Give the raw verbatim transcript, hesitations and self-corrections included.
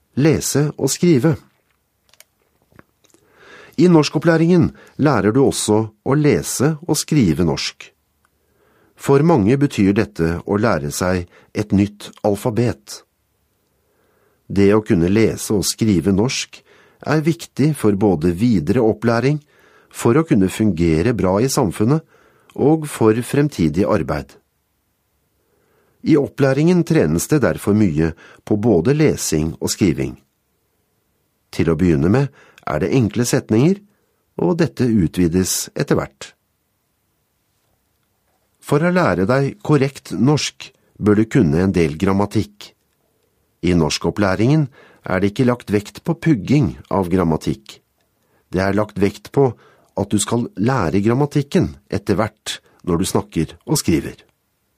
lese og skrive. I norskopplæringen lærer du også å lese og skrive norsk. For mange betyr dette å lære seg et nytt alfabet. Det å kunne lese og skrive norsk er viktig for både videre opplæring, for å kunne fungere bra i samfunnet og for fremtidig arbeid. I opplæringen trenes det derfor mye på både lesing og skriving. Til å begynne med er det enkle setninger, og dette utvides etter hvert. For å lære deg korrekt norsk bør du kunne en del grammatikk. I norskopplæringen er det ikke lagt vekt på pugging av grammatikk. Det er lagt vekt på at du skal lære grammatikken etter hvert når du snakker og skriver.